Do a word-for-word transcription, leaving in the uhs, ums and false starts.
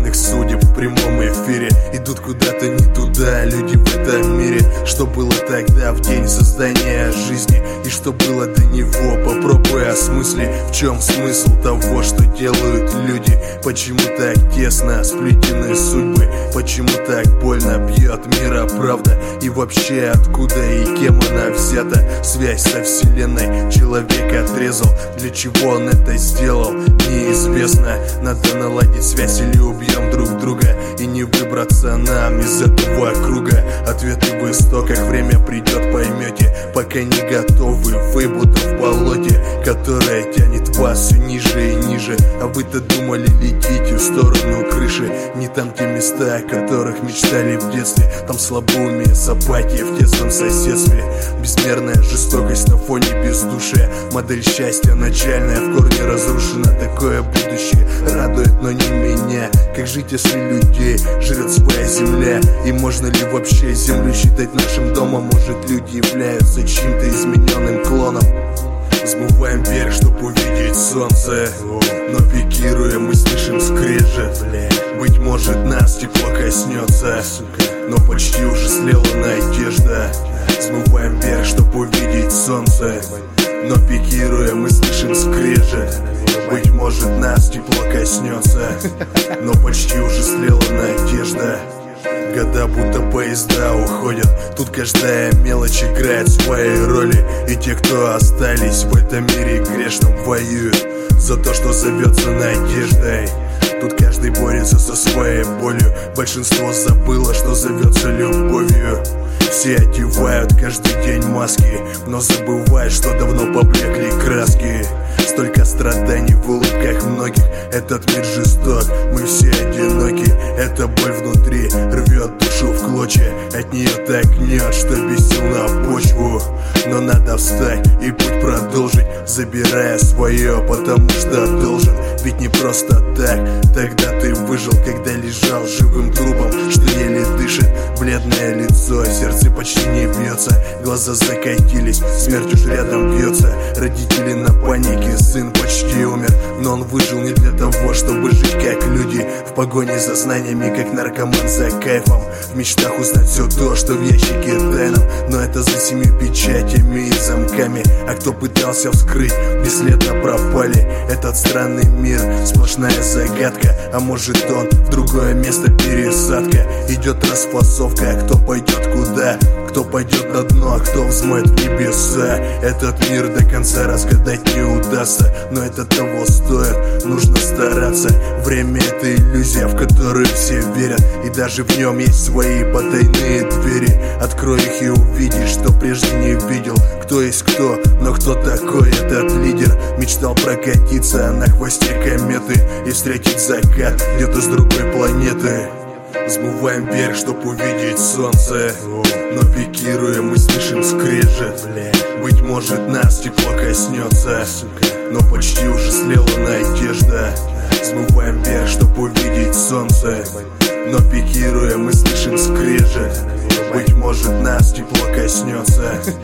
неверных судеб в прямом эфире. Идут куда-то не туда люди в этом мире. Что было тогда в день создания жизни и что было до него, попробуй осмысли. В чем смысл того, что делают люди? Почему так тесно сплетены судьбы? Почему так больно бьет мира правда? И вообще откуда и кем она взята? Связь со вселенной человек отрезал. Для чего он это сделал, неизвестно. Надо наладить связь или убьем друг друга, и не выбраться нам из этого круга. Ответы в истоках, время придет, поймете. Пока не готовы, вы будто в болоте, которое тянет вас все ниже и ниже. А вы-то думали, летите в сторону крыши. Не там те места, о которых мечтали в детстве. Там слабоумие, апатия в тесном соседстве. Безмерная жестокость на фоне бездушия. Модель счастья начальная в корне разрушена. Такое будущее радует, но не меня. Как жить, если людей жрет своя земля? И можно ли вообще землю считать нашим домом? Может, люди являются чьим-то измененным клоном? Взмываем вверх, чтоб увидеть солнце, но пикируя мы слышим скрежет. Быть может, нас тепло коснется, но почти уже слела надежда. Взмываем вверх, чтоб увидеть солнце, но пикируя мы слышим скрежет. Быть может, нас тепло коснется, но почти уже слела надежда. Года будто поезда уходят. Тут каждая мелочь играет свои роли. И те, кто остались в этом мире грешном, воюют за то, что зовется надеждой. Тут каждый борется со своей болью. Большинство забыло, что зовется любовью. Все одевают каждый день маски, но забывают, что давно поблекли краски. Столько страданий в улыбках многих. Этот мир жесток, мы все одиноки. Эта боль внутри рвет душу в клочья. От нее так гнет, что без сил на почву. Но надо встать и путь продолжить, забирая свое, потому что должен. Ведь не просто так. Тогда ты выжил, когда лежал живым трупом, что еле дышит. Бледное лицо, сердце почти не бьется. Глаза закатились, смерть уж рядом бьется. Родители на панике, сын почти умер. Но он выжил не для того, чтобы жить как люди. В погоне за знаниями, как наркоман за кайфом. В мечтах узнать все то, что в ящике тайном. Но это за семью печатями и замками. А кто пытался вскрыть, бесследно пропали. Этот странный мир, сплошная загадка. А может он в другое место пересадка. Идет расфасовка, кто пойдет куда, кто пойдет на дно, а кто взмоет в небеса. Этот мир до конца разгадать не удастся, но это того стоит, нужно стараться. Время — это иллюзия, в которую все верят, и даже в нем есть свои потайные двери. Открой их и увидишь, что прежде не видел. Кто есть кто, но кто такой этот лидер? Мечтал прокатиться на хвосте кометы и встретить закат где-то с другой планеты. Взмываем вверх, чтоб увидеть солнце, но пикируя мы слышим скрежет. Быть может, нас тепло коснется, но почти уже слела надежда. Взмываем вверх, чтоб увидеть солнце, но пикируя мы слышим скрежет. Быть может, нас тепло коснется,